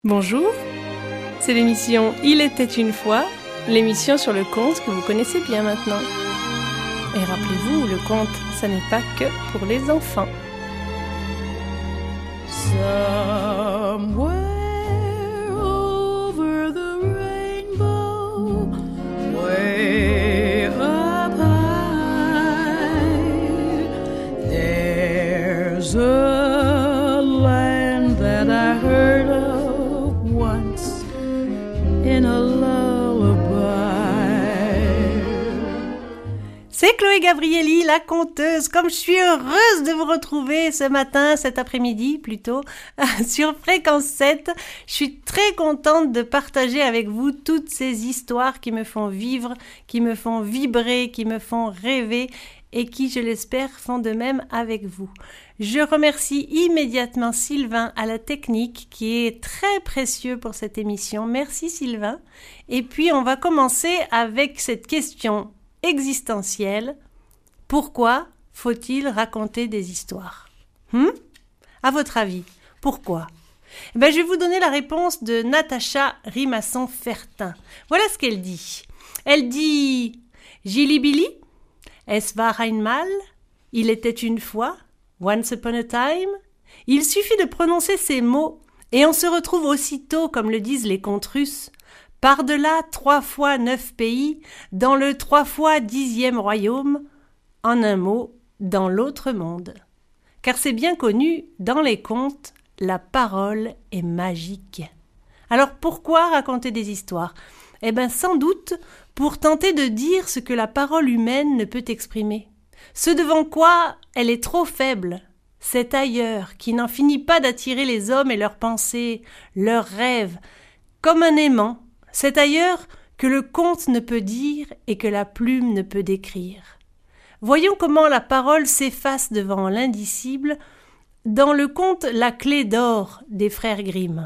Bonjour, c'est l'émission Il était une fois, l'émission sur le conte que vous connaissez bien maintenant. Et rappelez-vous, le conte, ça n'est pas que pour les enfants. Somewhere over the rainbow, way up high, there's a land that I heard of once in a lullaby. C'est Chloé Gabrielli, la conteuse. Comme je suis heureuse de vous retrouver ce matin, cet après-midi plutôt, sur Fréquence 7. Je suis très contente de partager avec vous toutes ces histoires qui me font vivre, qui me font vibrer, qui me font rêver et qui, je l'espère, font de même avec vous. Je remercie immédiatement Sylvain à la technique qui est très précieux pour cette émission. Merci Sylvain. Et puis on va commencer avec cette question existentielle. Pourquoi faut-il raconter des histoires ? À votre avis, pourquoi ? Je vais vous donner la réponse de Natacha Rimasson-Fertin. Voilà ce qu'elle dit. Elle dit « Jili-bili, es war einmal, il était une fois, once upon a time ». Il suffit de prononcer ces mots et on se retrouve aussitôt, comme le disent les contes russes, par-delà 3 fois 9 pays, dans le 3 fois 10e royaume, en un mot, dans l'autre monde. Car c'est bien connu, dans les contes, la parole est magique. Alors pourquoi raconter des histoires ? Sans doute pour tenter de dire ce que la parole humaine ne peut exprimer. Ce devant quoi elle est trop faible, cet ailleurs qui n'en finit pas d'attirer les hommes et leurs pensées, leurs rêves, comme un aimant, cet ailleurs que le conte ne peut dire et que la plume ne peut décrire. Voyons comment la parole s'efface devant l'indicible dans le conte La clé d'or des frères Grimm.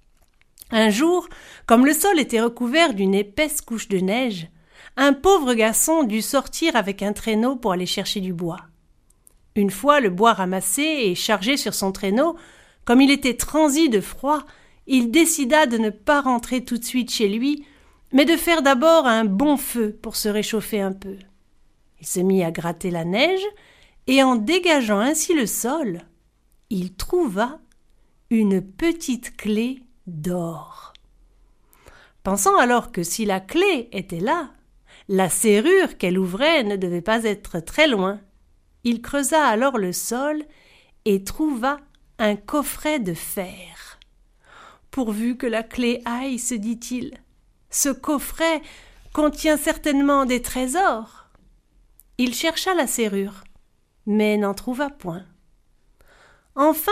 Un jour, comme le sol était recouvert d'une épaisse couche de neige, un pauvre garçon dut sortir avec un traîneau pour aller chercher du bois. Une fois le bois ramassé et chargé sur son traîneau, comme il était transi de froid, il décida de ne pas rentrer tout de suite chez lui, mais de faire d'abord un bon feu pour se réchauffer un peu. Il se mit à gratter la neige, et en dégageant ainsi le sol, il trouva une petite clé d'or. Pensant alors que si la clé était là, la serrure qu'elle ouvrait ne devait pas être très loin, il creusa alors le sol et trouva un coffret de fer. Pourvu que la clé aille, se dit-il, ce coffret contient certainement des trésors. Il chercha la serrure, mais n'en trouva point. Enfin,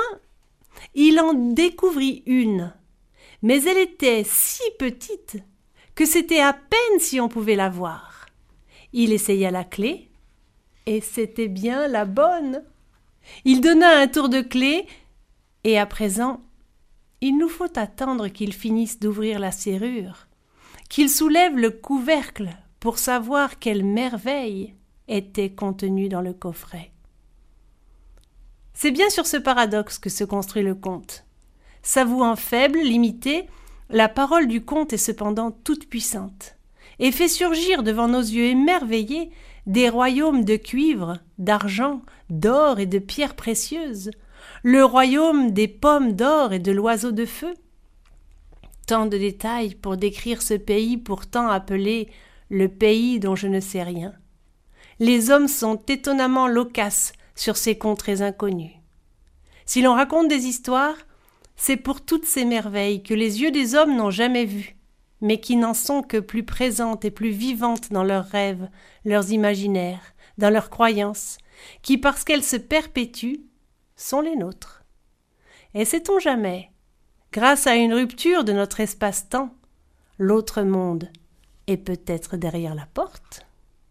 il en découvrit une, mais elle était si petite que c'était à peine si on pouvait la voir. Il essaya la clé, et c'était bien la bonne. Il donna un tour de clé, et à présent, il nous faut attendre qu'il finisse d'ouvrir la serrure, qu'il soulève le couvercle pour savoir quelle merveille était contenue dans le coffret. C'est bien sur ce paradoxe que se construit le conte. S'avouant faible, limité, la parole du conte est cependant toute puissante et fait surgir devant nos yeux émerveillés des royaumes de cuivre, d'argent, d'or et de pierres précieuses, le royaume des pommes d'or et de l'oiseau de feu. Tant de détails pour décrire ce pays pourtant appelé le pays dont je ne sais rien. Les hommes sont étonnamment loquaces sur ces contrées inconnues. Si l'on raconte des histoires, c'est pour toutes ces merveilles que les yeux des hommes n'ont jamais vues, mais qui n'en sont que plus présentes et plus vivantes dans leurs rêves, leurs imaginaires, dans leurs croyances, qui, parce qu'elles se perpétuent, sont les nôtres. Et sait-on jamais, grâce à une rupture de notre espace-temps, l'autre monde est peut-être derrière la porte ?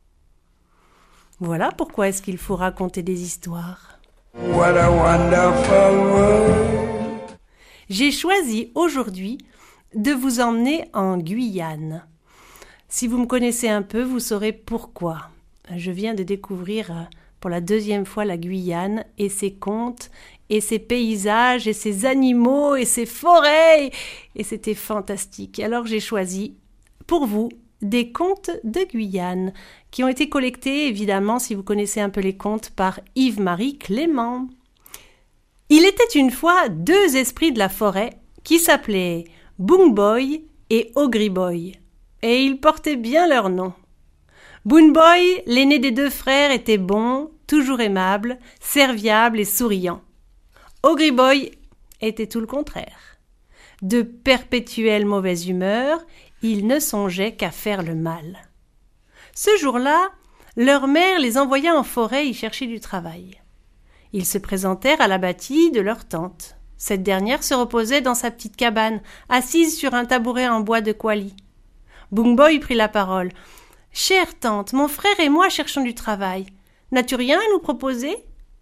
Voilà pourquoi est-ce qu'il faut raconter des histoires. What a wonderful world. J'ai choisi aujourd'hui de vous emmener en Guyane. Si vous me connaissez un peu, vous saurez pourquoi. Je viens de découvrir pour la 2e fois la Guyane et ses contes et ses paysages, et ses animaux, et ses forêts, et c'était fantastique. Alors j'ai choisi, pour vous, des contes de Guyane, qui ont été collectés, évidemment, si vous connaissez un peu les contes, par Yves-Marie Clément. Il était une fois 2 esprits de la forêt qui s'appelaient Boom Boy et Ogri Boy, et ils portaient bien leur nom. Boom Boy, l'aîné des 2 frères, était bon, toujours aimable, serviable et souriant. Ogri Boy était tout le contraire. De perpétuelle mauvaise humeur, il ne songeait qu'à faire le mal. Ce jour-là, leur mère les envoya en forêt y chercher du travail. Ils se présentèrent à la bâtie de leur tante. Cette dernière se reposait dans sa petite cabane, assise sur un tabouret en bois de couali. Boom Boy prit la parole. « Chère tante, mon frère et moi cherchons du travail. N'as-tu rien à nous proposer ?»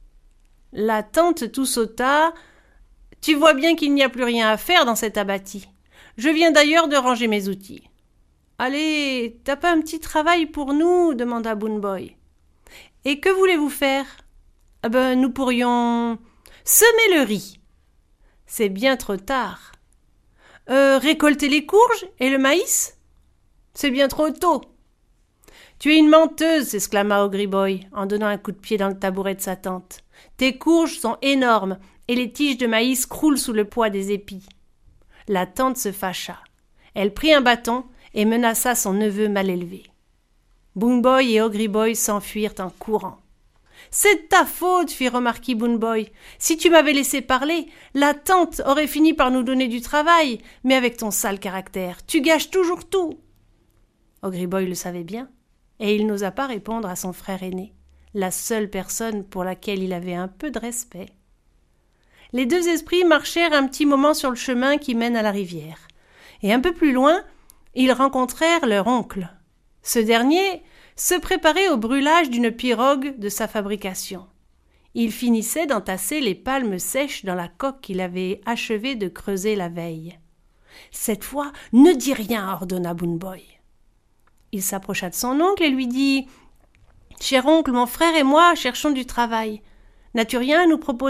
La tante tout sauta. « Tu vois bien qu'il n'y a plus rien à faire dans cet abatis. Je viens d'ailleurs de ranger mes outils. »« Allez, t'as pas un petit travail pour nous ?» demanda Boom Boy. « Et que voulez-vous faire ?»« Nous pourrions semer le riz. »« C'est bien trop tard. »« Récolter les courges et le maïs ?»« C'est bien trop tôt. »« Tu es une menteuse !» s'exclama Ogri Boy en donnant un coup de pied dans le tabouret de sa tante. « Tes courges sont énormes et les tiges de maïs croulent sous le poids des épis. » La tante se fâcha. Elle prit un bâton et menaça son neveu mal élevé. Boom Boy et Ogri Boy s'enfuirent en courant. « C'est de ta faute !» fit remarquer Boom Boy. « Si tu m'avais laissé parler, la tante aurait fini par nous donner du travail, mais avec ton sale caractère, tu gâches toujours tout !» Ogri Boy le savait bien, et il n'osa pas répondre à son frère aîné, la seule personne pour laquelle il avait un peu de respect. Les 2 esprits marchèrent un petit moment sur le chemin qui mène à la rivière. Et un peu plus loin, ils rencontrèrent leur oncle. Ce dernier se préparait au brûlage d'une pirogue de sa fabrication. Il finissait d'entasser les palmes sèches dans la coque qu'il avait achevé de creuser la veille. « Cette fois, ne dis rien !» ordonna Boom Boy. Il s'approcha de son oncle et lui dit « Cher oncle, mon frère et moi cherchons du travail. N'as-tu rien à nous proposer ?»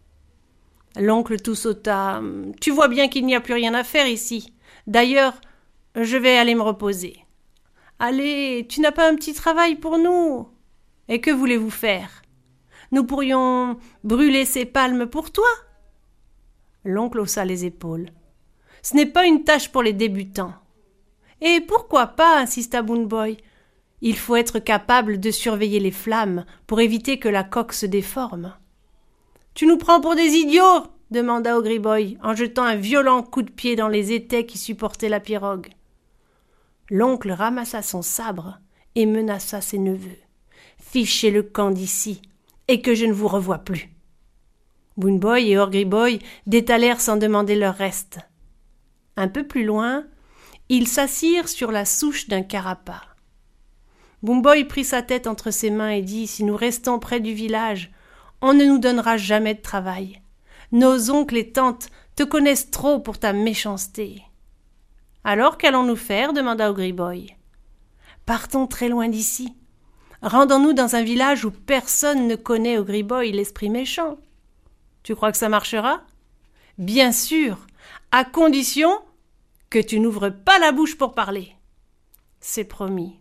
L'oncle tout sauta. « Tu vois bien qu'il n'y a plus rien à faire ici. D'ailleurs, je vais aller me reposer. »« Allez, tu n'as pas un petit travail pour nous ? Et que voulez-vous faire ? Nous pourrions brûler ces palmes pour toi ?» L'oncle haussa les épaules. « Ce n'est pas une tâche pour les débutants. »« Et pourquoi pas ?» insista Boom Boy. « Il faut être capable de surveiller les flammes pour éviter que la coque se déforme. »« Tu nous prends pour des idiots ?» demanda Ogri Boy en jetant un violent coup de pied dans les étais qui supportaient la pirogue. L'oncle ramassa son sabre et menaça ses neveux. « Fichez le camp d'ici et que je ne vous revoie plus. » Boom Boy et Ogri Boy détalèrent sans demander leur reste. Un peu plus loin, ils s'assirent sur la souche d'un carapa. Boom Boy prit sa tête entre ses mains et dit « Si nous restons près du village, on ne nous donnera jamais de travail. Nos oncles et tantes te connaissent trop pour ta méchanceté. »« Alors qu'allons-nous faire ?» demanda Ogri Boy. « Partons très loin d'ici. Rendons-nous dans un village où personne ne connaît Ogri Boy, l'esprit méchant. Tu crois que ça marchera ? Bien sûr, à condition que tu n'ouvres pas la bouche pour parler. » C'est promis.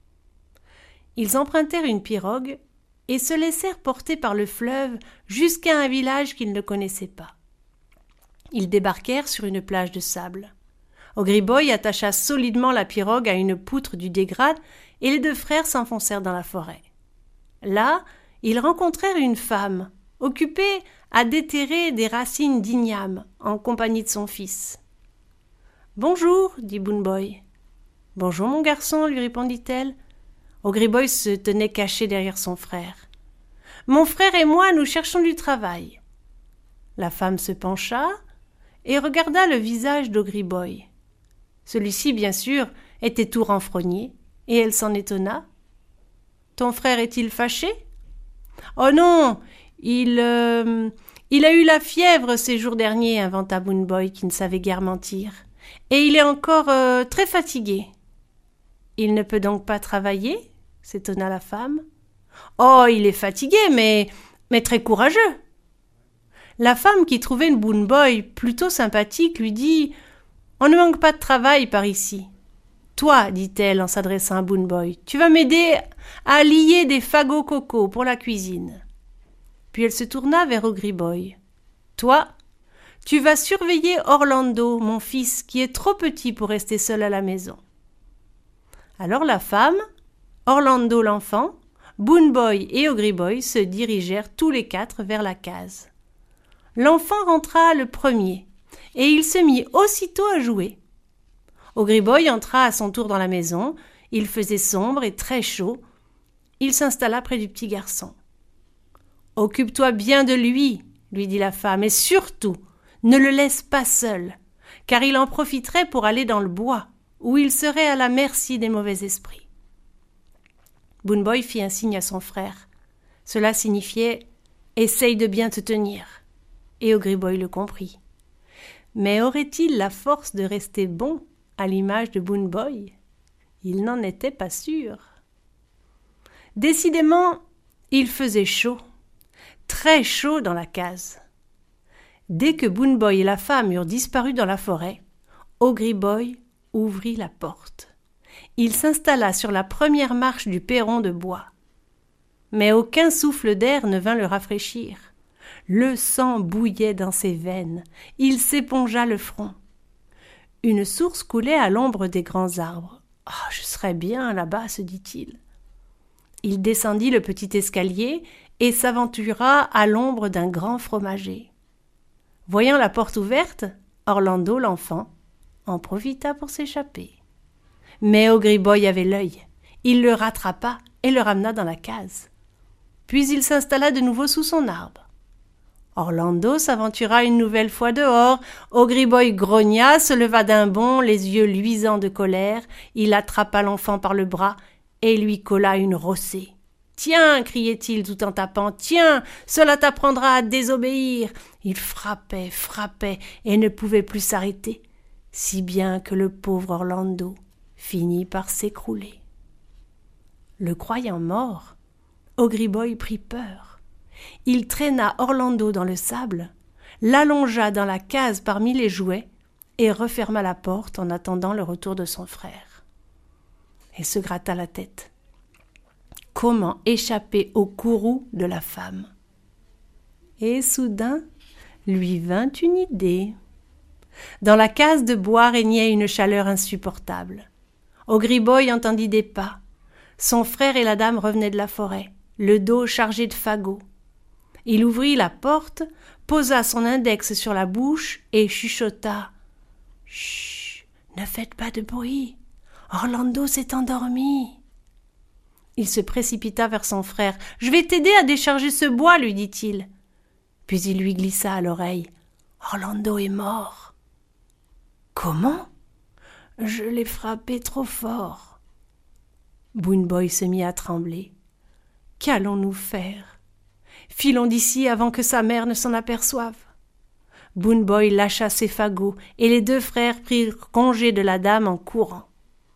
Ils empruntèrent une pirogue et se laissèrent porter par le fleuve jusqu'à un village qu'ils ne connaissaient pas. Ils débarquèrent sur une plage de sable. Ogri Boy attacha solidement la pirogue à une poutre du dégrade et les 2 frères s'enfoncèrent dans la forêt. Là, ils rencontrèrent une femme, occupée à déterrer des racines d'igname en compagnie de son fils. « Bonjour, dit Boom Boy. « Bonjour, mon garçon, lui répondit-elle. Ogri Boy se tenait caché derrière son frère. « Mon frère et moi, nous cherchons du travail. » La femme se pencha et regarda le visage d'Ogri Boy. Celui-ci, bien sûr, était tout renfrogné, et elle s'en étonna. « Ton frère est-il fâché ?»« Oh non, il a eu la fièvre ces jours derniers, inventa Boom Boy qui ne savait guère mentir. Et il est encore très fatigué. »« Il ne peut donc pas travailler ?» s'étonna la femme. « Oh, il est fatigué, mais très courageux. » La femme, qui trouvait le Boon Boy plutôt sympathique, lui dit « On ne manque pas de travail par ici. »« Toi, dit-elle en s'adressant à Boon Boy, tu vas m'aider à lier des fagots coco pour la cuisine. » Puis elle se tourna vers Ogry Boy. « Toi, tu vas surveiller Orlando, mon fils, qui est trop petit pour rester seul à la maison. » Alors la femme, Orlando l'enfant, Boon Boy et Ogry Boy se dirigèrent tous les quatre vers la case. L'enfant rentra le premier, et il se mit aussitôt à jouer. Ogry Boy entra à son tour dans la maison. Il faisait sombre et très chaud. Il s'installa près du petit garçon. « Occupe-toi bien de lui, lui dit la femme, et surtout, ne le laisse pas seul, car il en profiterait pour aller dans le bois, où il serait à la merci des mauvais esprits. » Boon Boy fit un signe à son frère. Cela signifiait « Essaye de bien te tenir », et Ogry Boy le comprit. Mais aurait-il la force de rester bon à l'image de Boon Boy ? Il n'en était pas sûr. Décidément, il faisait chaud, très chaud dans la case. Dès que Boon Boy et la femme eurent disparu dans la forêt, Ogry Boy ouvrit la porte. Il s'installa sur la première marche du perron de bois. Mais aucun souffle d'air ne vint le rafraîchir. Le sang bouillait dans ses veines. Il s'épongea le front. Une source coulait à l'ombre des grands arbres. « Oh, je serais bien là-bas, se dit-il. » Il descendit le petit escalier et s'aventura à l'ombre d'un grand fromager. Voyant la porte ouverte, Orlando, l'enfant, en profita pour s'échapper. Mais Ogry Boy avait l'œil. Il le rattrapa et le ramena dans la case. Puis il s'installa de nouveau sous son arbre. Orlando s'aventura une nouvelle fois dehors. Ogry Boy grogna, se leva d'un bond, les yeux luisants de colère. Il attrapa l'enfant par le bras et lui colla une rossée. « Tiens !» criait-il tout en tapant. « Tiens, cela t'apprendra à désobéir !» Il frappait, frappait et ne pouvait plus s'arrêter, si bien que le pauvre Orlando finit par s'écrouler. Le croyant mort, Ogry Boy prit peur. Il traîna Orlando dans le sable, l'allongea dans la case parmi les jouets et referma la porte en attendant le retour de son frère. Et se gratta la tête. Comment échapper au courroux de la femme ? Et soudain, lui vint une idée. Dans la case de bois régnait une chaleur insupportable. Ogry Boy entendit des pas. Son frère et la dame revenaient de la forêt, le dos chargé de fagots. Il ouvrit la porte, posa son index sur la bouche et chuchota. « Chut, ne faites pas de bruit. Orlando s'est endormi. » Il se précipita vers son frère. « Je vais t'aider à décharger ce bois, lui dit-il. » Puis il lui glissa à l'oreille. « Orlando est mort. »« Comment ? Je l'ai frappé trop fort. » Boon Boy se mit à trembler. « Qu'allons-nous faire ? Filons d'ici avant que sa mère ne s'en aperçoive. » Boon Boy lâcha ses fagots et les deux frères prirent congé de la dame en courant.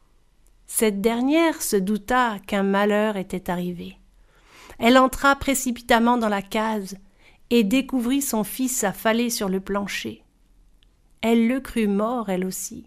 Cette dernière se douta qu'un malheur était arrivé. Elle entra précipitamment dans la case et découvrit son fils affalé sur le plancher. Elle le crut mort, elle aussi.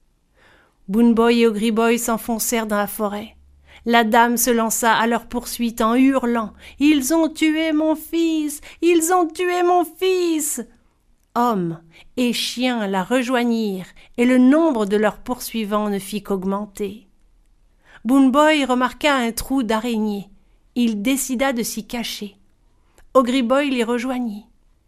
Boon Boy et Ogry Boy s'enfoncèrent dans la forêt. La dame se lança à leur poursuite en hurlant « Ils ont tué mon fils! Ils ont tué mon fils !» Hommes et chiens la rejoignirent et le nombre de leurs poursuivants ne fit qu'augmenter. Boon Boy remarqua un trou d'araignée. Il décida de s'y cacher. Ogry Boy les rejoignit.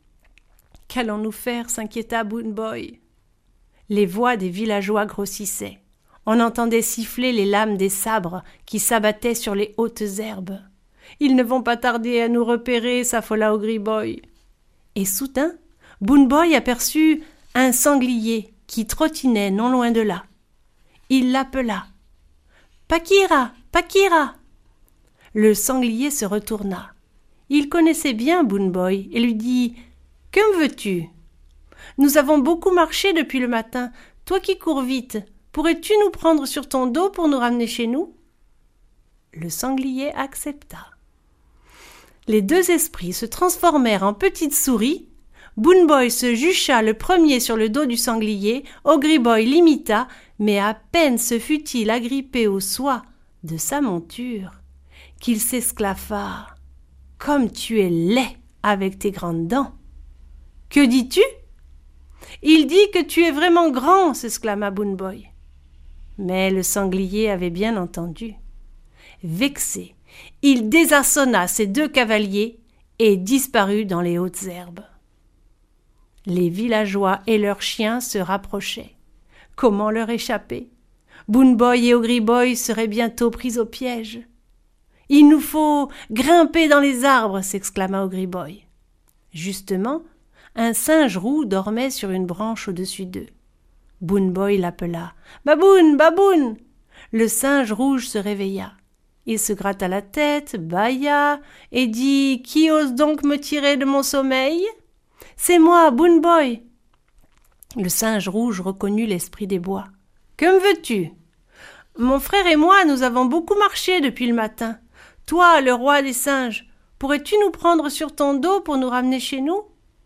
« Qu'allons-nous faire ?» s'inquiéta Boon Boy. Les voix des villageois grossissaient. On entendait siffler les lames des sabres qui s'abattaient sur les hautes herbes. « Ils ne vont pas tarder à nous repérer » s'affola Ogry Boy. Et soudain, Boon Boy aperçut un sanglier qui trottinait non loin de là. Il l'appela. « Paquira, Paquira !» Le sanglier se retourna. Il connaissait bien Boon Boy et lui dit « Que me veux-tu ? Nous avons beaucoup marché depuis le matin. Toi qui cours vite, pourrais-tu nous prendre sur ton dos pour nous ramener chez nous ?» Le sanglier accepta. Les deux esprits se transformèrent en petites souris. Boon Boy se jucha le premier sur le dos du sanglier, Ogry Boy l'imita, mais à peine se fut-il agrippé aux soies de sa monture qu'il s'esclaffa. « Comme tu es laid avec tes grandes dents !»« Que dis-tu ?»« Il dit que tu es vraiment grand !» s'exclama Boon Boy. Mais le sanglier avait bien entendu. Vexé, il désarçonna ses 2 cavaliers et disparut dans les hautes herbes. Les villageois et leurs chiens se rapprochaient. Comment leur échapper? Boon Boy et Ogry Boy seraient bientôt pris au piège. « Il nous faut grimper dans les arbres !» s'exclama Ogry Boy. Justement, un singe roux dormait sur une branche au-dessus d'eux. Boon Boy l'appela. « Baboun, Baboun !» Le singe rouge se réveilla. Il se gratta la tête, bâilla et dit « Qui ose donc me tirer de mon sommeil ?»« C'est moi, Boon Boy !» Le singe rouge reconnut l'esprit des bois. « Que me veux-tu ?»« Mon frère et moi, nous avons beaucoup marché depuis le matin. Toi, le roi des singes, pourrais-tu nous prendre sur ton dos pour nous ramener chez nous ?»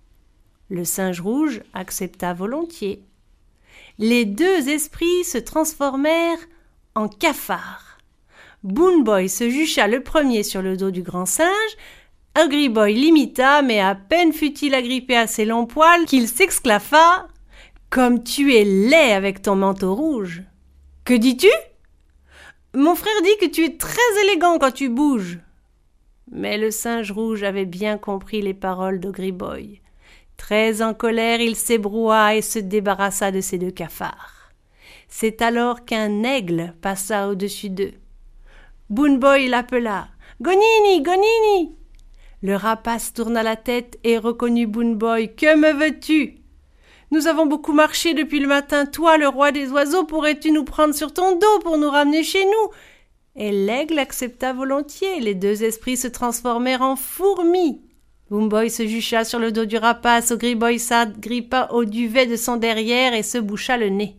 Le singe rouge accepta volontiers. Les 2 esprits se transformèrent en cafards. Boon Boy se jucha le premier sur le dos du grand singe. Ogry Boy l'imita, mais à peine fut-il agrippé à ses longs poils qu'il s'exclaffa. « Comme tu es laid avec ton manteau rouge !»« Que dis-tu ?»« Mon frère dit que tu es très élégant quand tu bouges. » Mais le singe rouge avait bien compris les paroles d'Ogry Boy. Très en colère, il s'ébroua et se débarrassa de ses 2 cafards. C'est alors qu'un aigle passa au-dessus d'eux. Boon Boy l'appela. « Gonini, Gonini !» Le rapace tourna la tête et reconnut Boon Boy. « Que me veux-tu ?»« Nous avons beaucoup marché depuis le matin. Toi, le roi des oiseaux, pourrais-tu nous prendre sur ton dos pour nous ramener chez nous ?» Et l'aigle accepta volontiers. Les 2 esprits se transformèrent en fourmis. Boon Boy se jucha sur le dos du rapace. Ogry Boy s'agrippa au duvet de son derrière et se boucha le nez.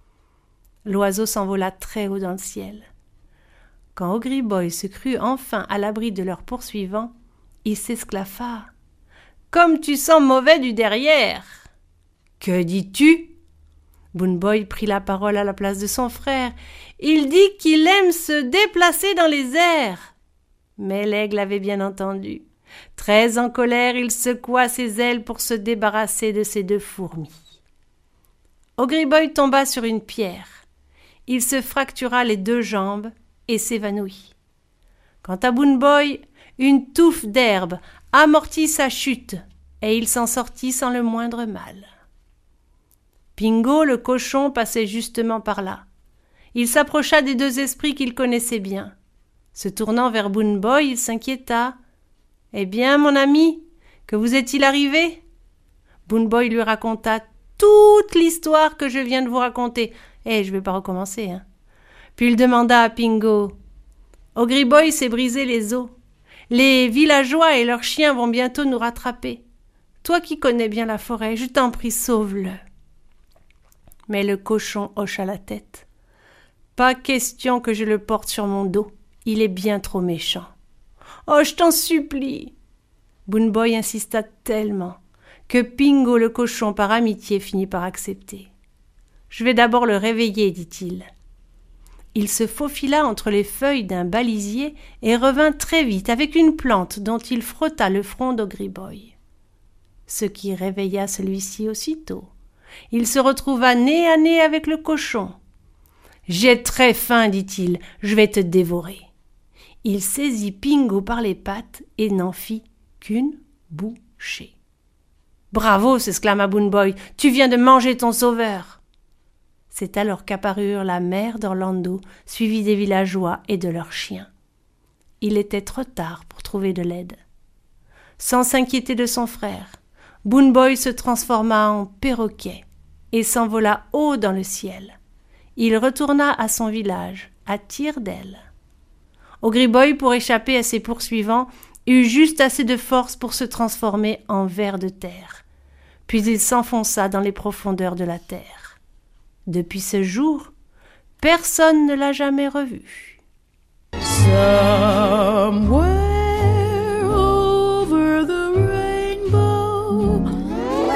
L'oiseau s'envola très haut dans le ciel. Quand Ogry Boy se crut enfin à l'abri de leurs poursuivants, il s'esclaffa. « Comme tu sens mauvais du derrière !»« Que dis-tu » Boon Boy prit la parole à la place de son frère. « Il dit qu'il aime se déplacer dans les airs !» Mais l'aigle avait bien entendu. Très en colère, il secoua ses ailes pour se débarrasser de ces 2 fourmis. Ogry Boy tomba sur une pierre. Il se fractura les 2 jambes et s'évanouit. Quant à Boon Boy, une touffe d'herbe amortit sa chute et il s'en sortit sans le moindre mal. Pingo, le cochon, passait justement par là. Il s'approcha des 2 esprits qu'il connaissait bien. Se tournant vers Boon Boy, il s'inquiéta. « Eh bien, mon ami, que vous est-il arrivé ?» Boon Boy lui raconta toute l'histoire que je viens de vous raconter. Je vais pas recommencer, hein. Puis il demanda à Pingo. « Ogry Boy s'est brisé les os. Les villageois et leurs chiens vont bientôt nous rattraper. Toi qui connais bien la forêt, je t'en prie, sauve-le. » Mais le cochon hocha la tête. « Pas question que je le porte sur mon dos. Il est bien trop méchant. »« Oh, je t'en supplie !» Boon Boy insista tellement que Pingo le cochon, par amitié, finit par accepter. « Je vais d'abord le réveiller, dit-il. » Il se faufila entre les feuilles d'un balisier et revint très vite avec une plante dont il frotta le front d'Ogry Boy. Ce qui réveilla celui-ci aussitôt. Il se retrouva nez à nez avec le cochon. « J'ai très faim, dit-il, je vais te dévorer. » Il saisit Pingo par les pattes et n'en fit qu'une bouchée. « Bravo !» s'exclama Boon Boy, « tu viens de manger ton sauveur !» C'est alors qu'apparurent la mère d'Orlando, suivie des villageois et de leurs chiens. Il était trop tard pour trouver de l'aide. Sans s'inquiéter de son frère, Boon Boy se transforma en perroquet et s'envola haut dans le ciel. Il retourna à son village, à tire-d'aile. Ogry Boy, pour échapper à ses poursuivants, eut juste assez de force pour se transformer en ver de terre. Puis il s'enfonça dans les profondeurs de la terre. Depuis ce jour, personne ne l'a jamais revu. Somewhere over the rainbow,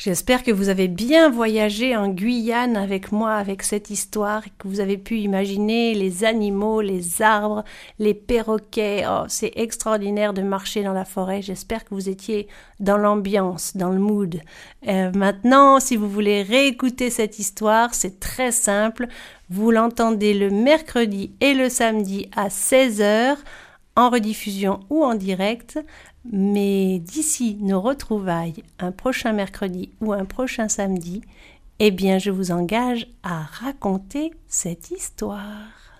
J'espère que vous avez bien voyagé en Guyane avec moi, avec cette histoire, et que vous avez pu imaginer les animaux, les arbres, les perroquets. Oh, c'est extraordinaire de marcher dans la forêt. J'espère que vous étiez dans l'ambiance, dans le mood. Maintenant, si vous voulez réécouter cette histoire, c'est très simple. Vous l'entendez le mercredi et le samedi à 16h, en rediffusion ou en direct. Mais d'ici nos retrouvailles, un prochain mercredi ou un prochain samedi, eh bien je vous engage à raconter cette histoire.